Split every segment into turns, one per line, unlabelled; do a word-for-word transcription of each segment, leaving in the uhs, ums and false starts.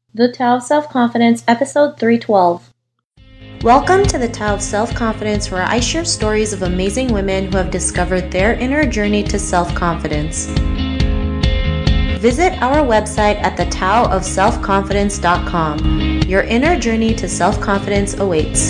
The Tao of Self-Confidence, Episode three twelve. Welcome to the Tao of Self-Confidence, where I share stories of amazing women who have discovered their inner journey to self-confidence. Visit our website at the tao of self confidence dot com. Your inner journey to self-confidence awaits.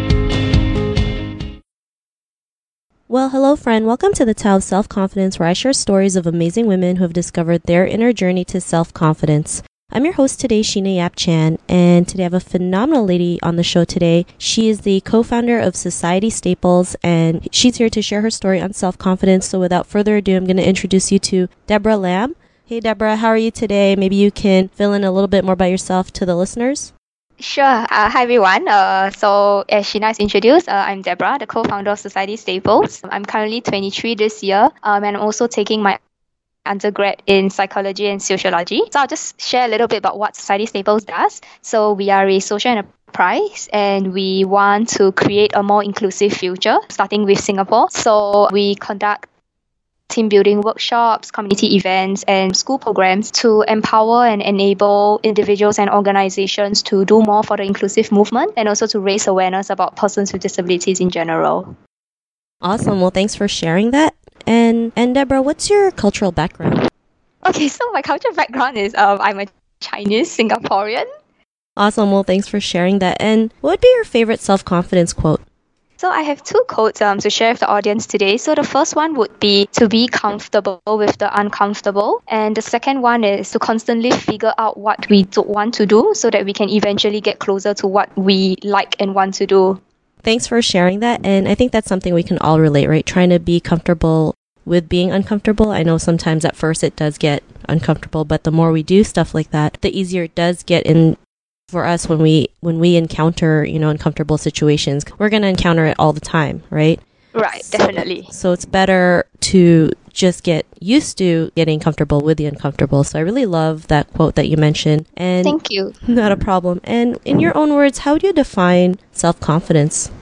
Well, hello friend. Welcome to the Tao of Self-Confidence, where I share stories of amazing women who have discovered their inner journey to self-confidence. I'm your host today, Sheena Yap Chan, and today I have a phenomenal lady on the show today. She is the co-founder of Society Staples, and she's here to share her story on self-confidence. So without further ado, I'm going to introduce you to Deborah Lam. Hey Deborah, how are you today? Maybe you can fill in a little bit more about yourself to the listeners.
Sure. Uh, hi, everyone. Uh, so, as Sheena has introduced, uh, I'm Deborah, the co-founder of Society Staples. I'm currently twenty-three this year, um, and I'm also taking my undergrad in psychology and sociology. So, I'll just share a little bit about what Society Staples does. So, we are a social enterprise, and we want to create a more inclusive future, starting with Singapore. So, we conduct team building workshops, community events, and school programs to empower and enable individuals and organizations to do more for the inclusive movement and also to raise awareness about persons with disabilities in general.
Awesome. Well, thanks for sharing that. And and Deborah, what's your cultural background?
Okay, so my cultural background is um, I'm a Chinese Singaporean.
Awesome. Well, thanks for sharing that. And what would be your favorite self-confidence quote?
So I have two quotes um, to share with the audience today. So the first one would be to be comfortable with the uncomfortable. And the second one is to constantly figure out what we don't want to do so that we can eventually get closer to what we like and want to do.
Thanks for sharing that. And I think that's something we can all relate, right? Trying to be comfortable with being uncomfortable. I know sometimes at first it does get uncomfortable, but the more we do stuff like that, the easier it does get in for us when we when we encounter, you know, uncomfortable situations. We're going to encounter it all the time, right?
Right,
so,
definitely.
So it's better to just get used to getting comfortable with the uncomfortable. So I really love that quote that you mentioned. And
thank you.
Not a problem. And in your own words, how do you define self-confidence?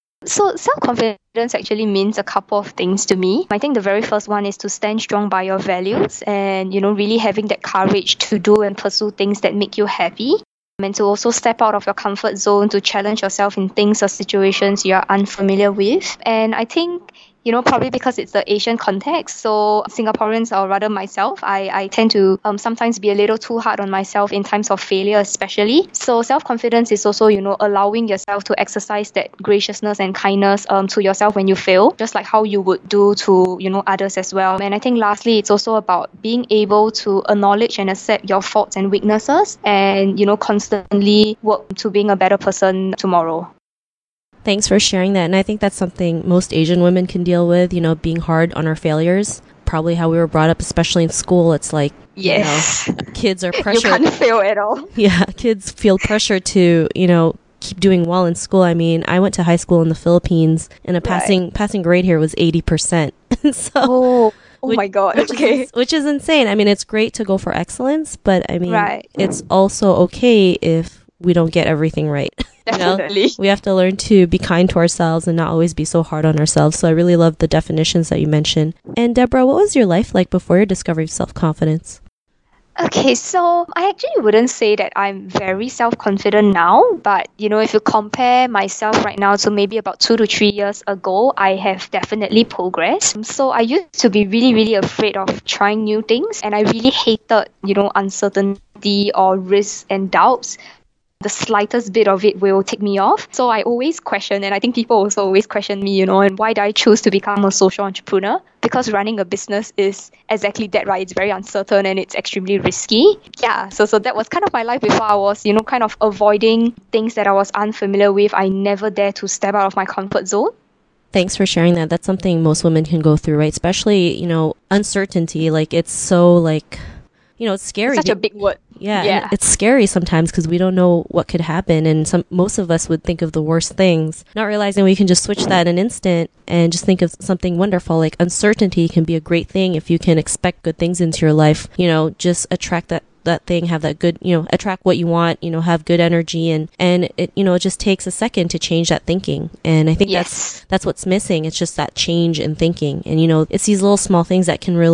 So self-confidence actually means a couple of things to me. I think the very first one is to stand strong by your values and, you know, really having that courage to do and pursue things that make you happy. And to also step out of your comfort zone to challenge yourself in things or situations you are unfamiliar with. And I think, you know, probably because it's the Asian context, so Singaporeans, or rather myself, I, I tend to um, sometimes be a little too hard on myself in times of failure especially. So self-confidence is also, you know, allowing yourself to exercise that graciousness and kindness um, to yourself when you fail, just like how you would do to, you know, others as well. And I think lastly, it's also about being able to acknowledge and accept your faults and weaknesses and, you know, constantly work to being a better person tomorrow.
Thanks for sharing that. And I think that's something most Asian women can deal with, you know, being hard on our failures. Probably how we were brought up, especially in school. It's like,
yes,
you know, kids are pressured.
You can't fail at all.
Yeah, kids feel pressure to, you know, keep doing well in school. I mean, I went to high school in the Philippines, and a passing right. passing grade here was eighty percent. so,
oh, oh
which,
my God.
Which
okay.
Is, which is insane. I mean, it's great to go for excellence, but I mean,
right.
it's also okay if we don't get everything right.
Definitely.
You know? We have to learn to be kind to ourselves and not always be so hard on ourselves. So I really love the definitions that you mentioned. And Deborah, what was your life like before your discovery of self-confidence?
Okay, so I actually wouldn't say that I'm very self-confident now, but you know, if you compare myself right now to maybe about two to three years ago, I have definitely progressed. So I used to be really, really afraid of trying new things, and I really hated, you know, uncertainty or risks and doubts. The slightest bit of it will take me off. So I always question, and I think people also always question me, you know, and why did I choose to become a social entrepreneur? Because running a business is exactly that, right? It's very uncertain and it's extremely risky. Yeah, so so that was kind of my life before. I was, you know, kind of avoiding things that I was unfamiliar with. I never dare to step out of my comfort zone.
Thanks for sharing that. That's something most women can go through, right? Especially, you know, uncertainty. Like, it's so, like, you know, it's scary.
It's such a big word.
Yeah,
yeah.
It's scary sometimes because we don't know what could happen, and some most of us would think of the worst things, not realizing we can just switch that in an instant and just think of something wonderful. Like, uncertainty can be a great thing if you can expect good things into your life. You know, just attract that that thing, have that good, you know, attract what you want, you know, have good energy, and and it, you know, it just takes a second to change that thinking. And I think
yes.
that's that's what's missing. It's just that change in thinking, and you know, it's these little small things that can really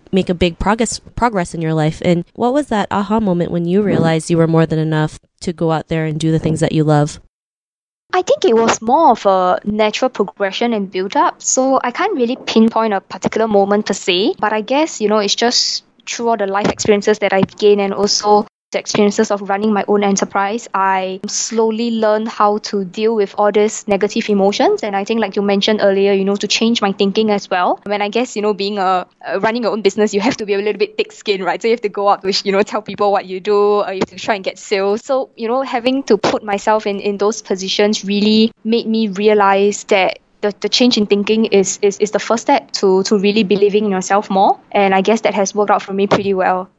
make a big progress progress in your life. And what was that aha moment when you realized you were more than enough to go out there and do the things that you love?
I think it was more of a natural progression and build up. So I can't really pinpoint a particular moment per se, but I guess, you know, it's just through all the life experiences that I've gained and also the experiences of running my own enterprise, I slowly learned how to deal with all these negative emotions. And I think, like you mentioned earlier, you know, to change my thinking as well. When I guess, you know, being a uh, running your own business, you have to be a little bit thick-skinned, right? So you have to go out to, you know, tell people what you do, or you have to try and get sales. So, you know, having to put myself in, in those positions really made me realize that The, the change in thinking is, is, is the first step to, to really believing in yourself more. And I guess that has worked out for me pretty well.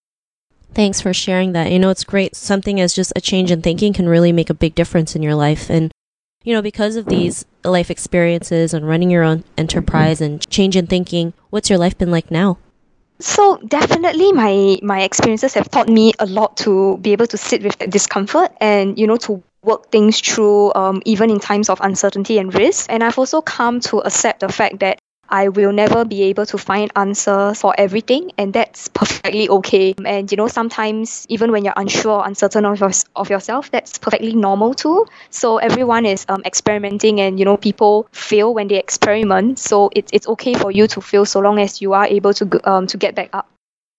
Thanks for sharing that. You know, it's great. Something as just a change in thinking can really make a big difference in your life. And, you know, because of these life experiences and running your own enterprise and change in thinking, what's your life been like now?
So definitely my, my experiences have taught me a lot to be able to sit with that discomfort and, you know, to work things through um, even in times of uncertainty and risk. And I've also come to accept the fact that I will never be able to find answers for everything, and that's perfectly okay. And you know, sometimes even when you're unsure or uncertain of, your, of yourself, that's perfectly normal too. So everyone is um, experimenting, and you know, people fail when they experiment. So it's it's okay for you to fail so long as you are able to um, to get back up.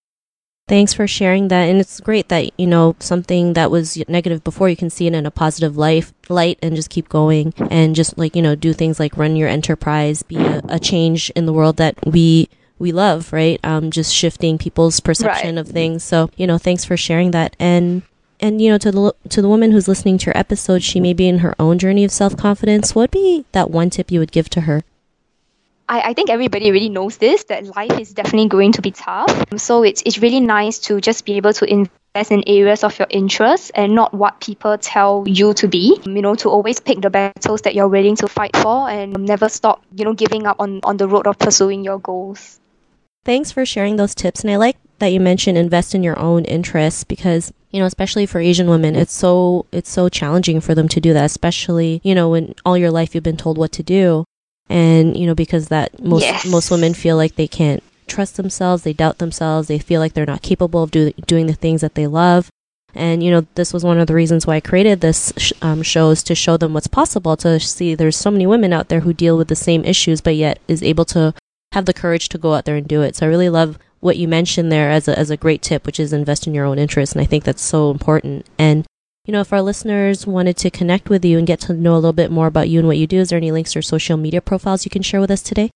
Thanks for sharing that. And it's great that, you know, something that was negative before, you can see it in a positive life, light and just keep going and just like, you know, do things like run your enterprise, be a, a change in the world that we we love, right? Um, just shifting people's perception
Right.
of things. So, you know, thanks for sharing that. And and you know, to the to the woman who's listening to your episode, she may be in her own journey of self-confidence. What would be that one tip you would give to her?
I, I think everybody really knows this, that life is definitely going to be tough. So it's it's really nice to just be able to invest in areas of your interest and not what people tell you to be. You know, to always pick the battles that you're willing to fight for and never stop, you know, giving up on, on the road of pursuing your goals.
Thanks for sharing those tips. And I like that you mentioned invest in your own interests because, you know, especially for Asian women, it's so it's so challenging for them to do that, especially, you know, when all your life you've been told what to do. And, you know, because that most
Yes.
most women feel like they can't trust themselves, they doubt themselves, they feel like they're not capable of do, doing the things that they love. And, you know, this was one of the reasons why I created this sh- um, shows to show them what's possible, to see there's so many women out there who deal with the same issues, but yet is able to have the courage to go out there and do it. So I really love what you mentioned there as a, as a great tip, which is invest in your own interests. And I think that's so important. And you know, if our listeners wanted to connect with you and get to know a little bit more about you and what you do, is there any links or social media profiles you can share with us today?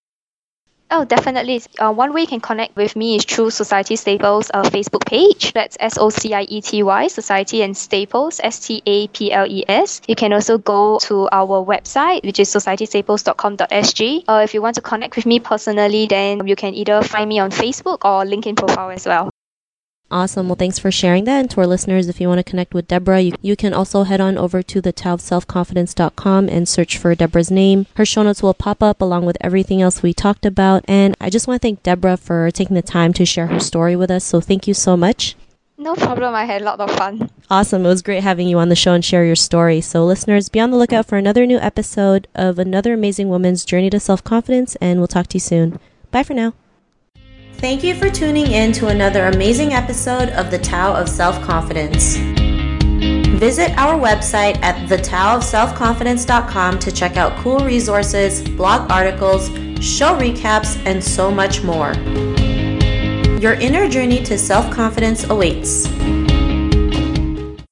Oh, definitely. Uh, one way you can connect with me is through Society Staples' uh, Facebook page. That's S O C I E T Y, Society and Staples, S T A P L E S. You can also go to our website, which is society staples dot com dot s g. Uh, if you want to connect with me personally, then you can either find me on Facebook or LinkedIn profile as well.
Awesome. Well, thanks for sharing that. And to our listeners, if you want to connect with Deborah, you, you can also head on over to the tao of self confidence dot com and search for Deborah's name. Her show notes will pop up along with everything else we talked about. And I just want to thank Deborah for taking the time to share her story with us. So thank you so much.
No problem. I had a lot of fun.
Awesome. It was great having you on the show and share your story. So listeners, be on the lookout for another new episode of another amazing woman's journey to self-confidence. And we'll talk to you soon. Bye for now. Thank you for tuning in to another amazing episode of The Tao of Self-Confidence. Visit our website at the tao of self confidence dot com to check out cool resources, blog articles, show recaps, and so much more. Your inner journey to self-confidence awaits.